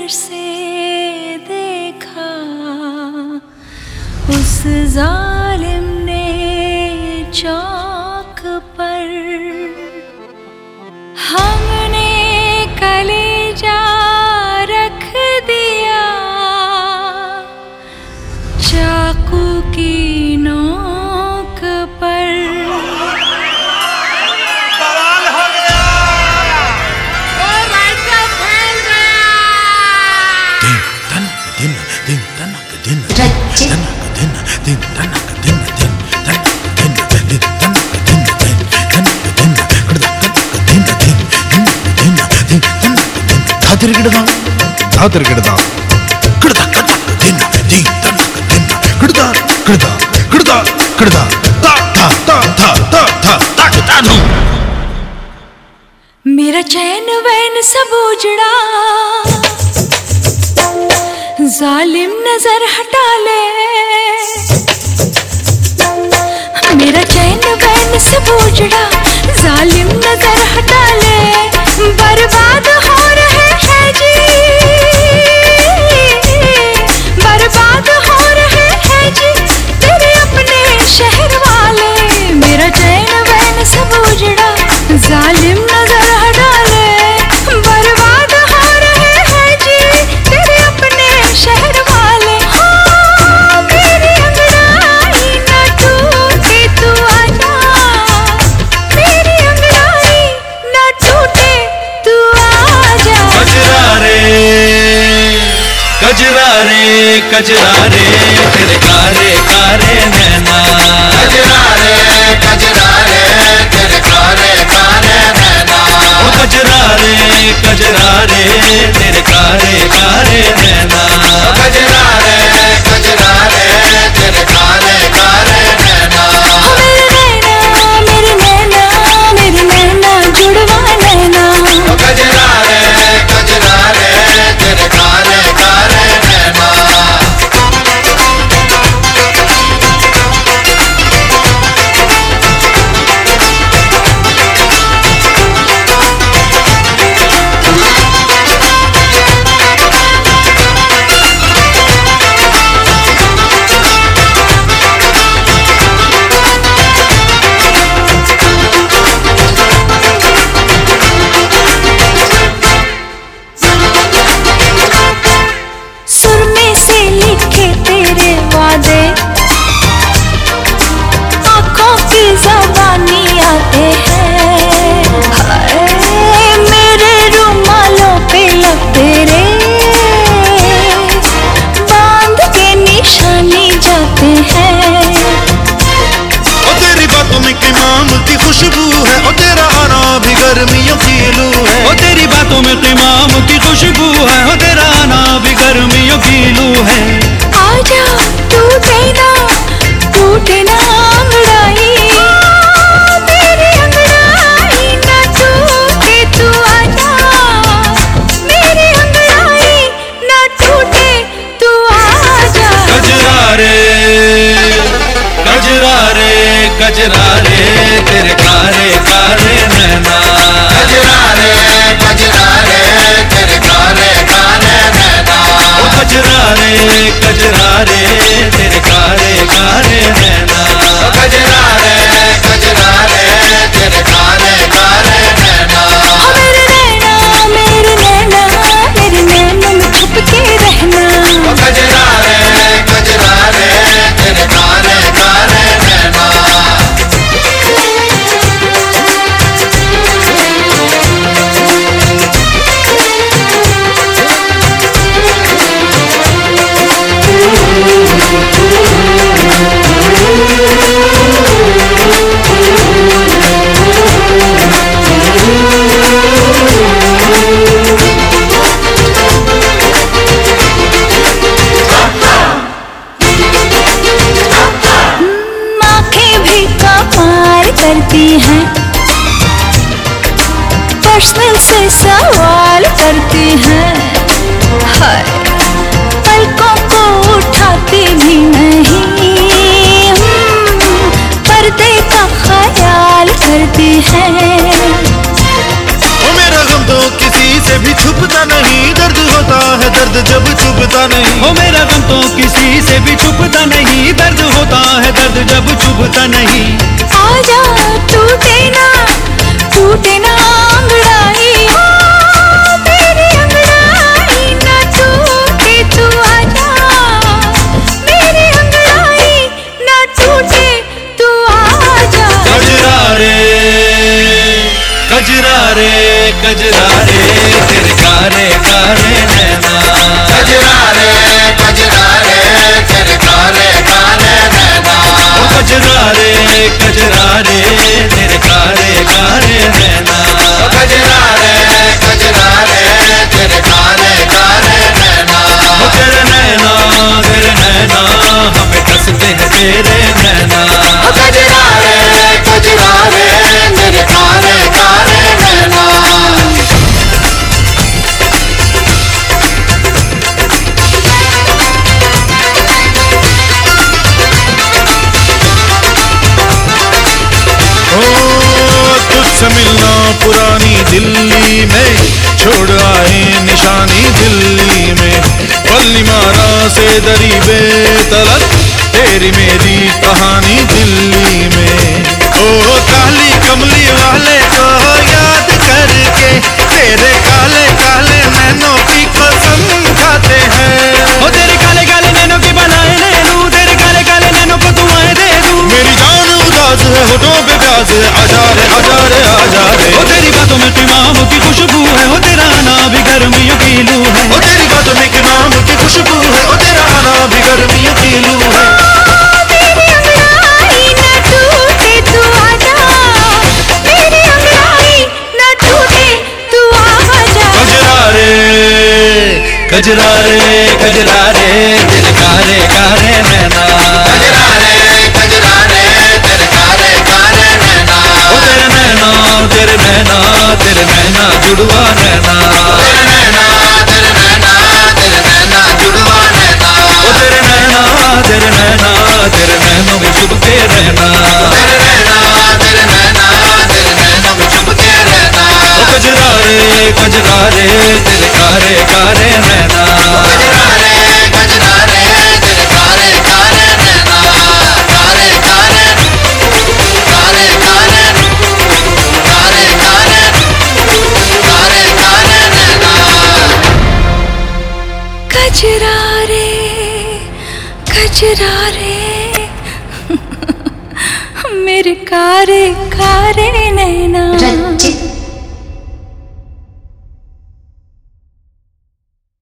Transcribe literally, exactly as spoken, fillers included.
से देखा उस जालिम ने चौक पर हमने कलेजा रख दिया चाकू की नोक पर। बवाल हो गया, ओ राइटर फैल गया। दिन तनक दिन दिन तनक दिन तनक दिन दिन तनक दिन दिन तनक दिन दिन तनक दिन दिन तनक दिन कड़दा तनक दिन दिन दिन दिन तनक दिन धातिर गिड़दा धातिर गिड़दा कड़दा तनक दिन दिन तनक दिन कड़दा कड़दा कड़दा कड़दा ता ता ता ता ता ता ता ता धूम। मेरा चैन वैन सब उजड़ा जालिम नजर हटा ले। मेरा चैन वैन सब उजड़ा जालिम नजर हटा ले। बर्बाद हो रहे हैं जी, बर्बाद हो रहे हैं जी तेरे अपने शहर वाले। मेरा चैन वैन सब उजड़ा जालिम नजर हटा ले। बर्बाद हो रहे हैं जी तेरे अपने शहर वाले। हाँ मेरी अंगड़ाई न टूटे तू आजा, मेरी अंगड़ाई न टूटे तू आजा। कजरा रे कजरा रे कजरा रे तेरे कारे कारे नैना। कजरा रे कजरा रे तेरे कारे कारे नैना। ओ कजरा रे कजरा रे तेरे कारे कारे नैना। कजरा रे कजरा रे तेरे कारे कारे नैना। मेरे नैना मेरे नैना मेरे नैना जुड़वा नैना। कजरा रे कजरा रे तेरे कारे कारे नैना। सुरमे से लिखे तेरे वादे आँखों की ज़बानी आते हैं। हाय मेरे रुमालों पे लब तेरे बांध के निशानी जाते हैं। ओ तेरी बातों में क़िमाम की खुशबू है, ओ तेरा आना भी गर्मियों की लू है। ओ तेरी बातों में क़िमाम की खुशबू है, ओ तेरा आना भी गर्मियों की लू है। आजा टूटे ना टूटे ना अंगड़ाई, मेरी अंगड़ाई ना टूटे तू आजा, मेरी अंगड़ाई ना टूटे तू आजा। कजरा रे कजरा रे कजरा रे तेरे कारे कारे नैना। कजरा रे कजरा रे तेरे कारे कारे नैना। ओ कजरा रे कजरा रे तेरे कारे कारे नैना। कजरा रे कजरा रे तेरे कारे कारे नैना। मेरे नैना मेरे नैना मेरे नैना में छुप के रहना। कजरा रे कजरा रे तेरे कारे कारे नैना। आँखें भी कमाल करती हैं, पर्सनल से सवाल करती हैं। हाय पलकों को उठाती भी नहीं, हम्म, पर्दे का ख्याल करती हैं। ओ मेरा गम तो किसी से भी छुपता नहीं, दर्द होता है दर्द जब छुपता नहीं। हो मेरा गम तो किसी से भी छुपता नहीं, दर्द होता है दर्द जब छुपता नहीं। आजा टूटे ना टूटे ना अंगड़ाई, ओ मेरी अंगड़ाई ना टूटे, तू आजा मेरी अंगड़ाई ना टूटे, तू आजा। कजरा रे कजरा रे कजरा रे तेरे कारे कारे नैना। कजरा रे कजरा रे तेरे काले काले नैना। ओ कजरा रे कजरा रे तेरे कारे कारे नैना। कजरा रे कजरा रे तेरे काले काले नैना। ओ तेरे नैना तेरे नैना हमें कसते हैं तेरे नैना। कजरा रे कजरा रे मेरे काले काले नैना। तुझसे मिलना पुरानी दिल्ली में, छोड़ आए निशानी दिल्ली में। पल्ली मारा से दरी बेतलक, तेरी मेरी कहानी दिल्ली में। ओ काली कमली वाले को याद करके, तेरे काले काले नैनों की कसम खाते हैं। ओ तेरे काले काले नैनों की बनाए ले लूं, तेरे काले काले नैनों को तू आए दे दूं। मेरी जान उदास है होठों पे प्यास है, आजा रे आजा रे आजा रे। ओ तेरी बातों में इमाम की खुशबू है, ओ तेरा आना भी गर्मियों की लू है। ओ तेरी बातों में इमाम की खुशबू है, ओ तेरा आना भी गर्मियों की लू है। मेरी अंगड़ाई ना टूटे, तू आजा मेरी अंगड़ाई ना टूटे, तू आजा। कजरा रे कजरा रे कजरा रे तेरे कारे कारे नैना। कजरा रे कजरा रे तेरे काले काले नैना। ओ तेरे नैना तेरे नैना तेरे नैना जुड़वा नैना। तेरे नैना तेरे नैना तेरे नैना जुड़वा नैना। ओ तेरे नैना तेरे नैना तेरे नैनों में छुप के रहना। तेरे नैना तेरे नैना तेरे नैनों में छुप के रहना। ओ कजरा रे कजरा रे तेरे कारे कारे नैना। कजरा रे कजरा रे तेरे काले काले नैना। काले काले काले काले काले काले काले काले नैना। कजरा रे कजरा रे